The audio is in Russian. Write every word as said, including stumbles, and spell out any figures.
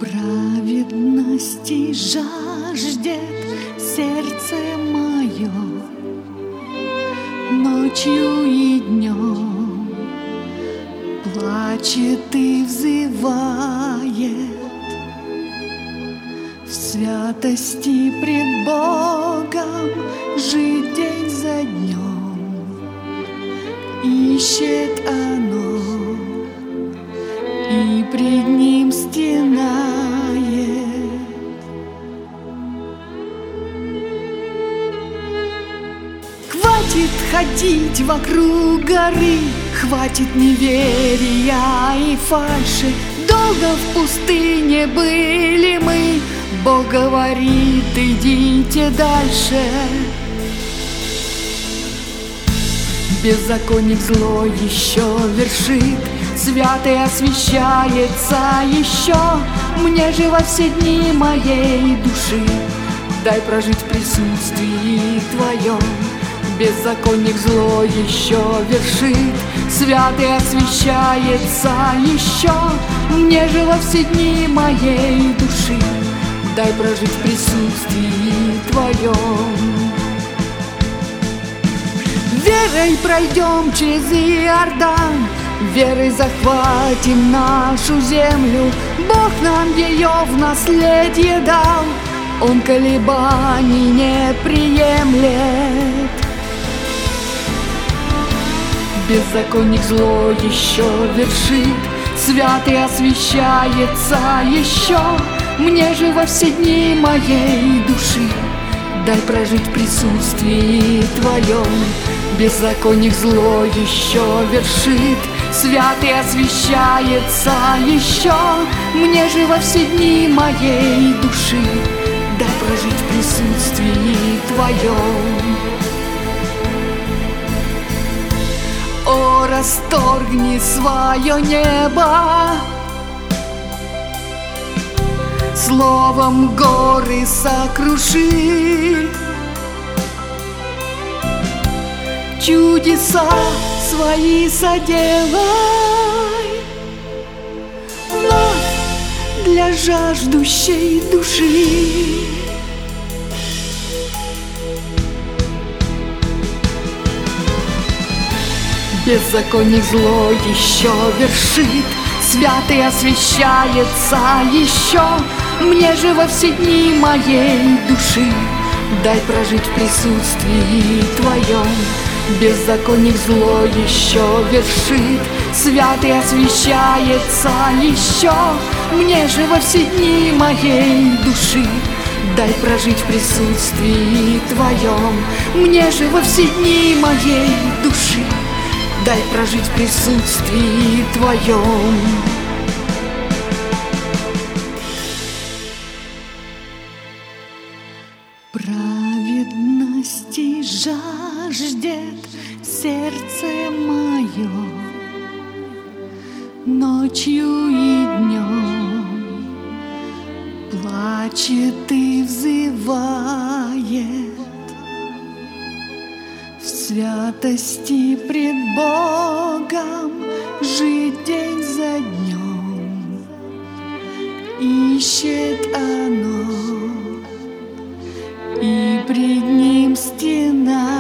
Праведности жаждет сердце мое ночью и днем, плачет и взывает в святости пред Богом, жить день за днем ищет оно и пред Ним стенает. Хватит ходить вокруг горы, хватит неверия и фальши. Долго в пустыне были мы, Бог говорит, идите дальше. Беззаконник зло еще вершит, святый освящается еще. Мне же во все дни моей души дай прожить в присутствии Твоем. Беззаконник зло еще вершит, святый освящается еще. Мне же во все дни моей души дай прожить в присутствии Твоем. Верой пройдем через Иордан, верой захватим нашу землю. Бог нам ее в наследие дал, Он колебаний не приемлет. Беззаконник зло еще вершит, святый освящается еще. Мне же во все дни моей души дай прожить в присутствии Твоем. Беззаконник зло еще вершит, святый освящается еще. Мне же во все дни моей души дай прожить в присутствии Твоем. О, расторгни свое небо, словом горы сокруши. Чудеса свои соделай вновь для жаждущей души. Беззаконник зло еще вершит, святый освящается еще. Мне же во все дни моей души дай прожить в присутствии Твоем. Беззаконник зло еще вершит, святый освящается еще. Мне же во все дни моей души дай прожить в присутствии Твоем. Мне же во все дни моей души дай прожить в присутствии Твоем. Праведности жаждет сердце мое ночью и днем, плачет и взывает в святости пред Богом, жить день за днем ищет оно и пред Ним стена.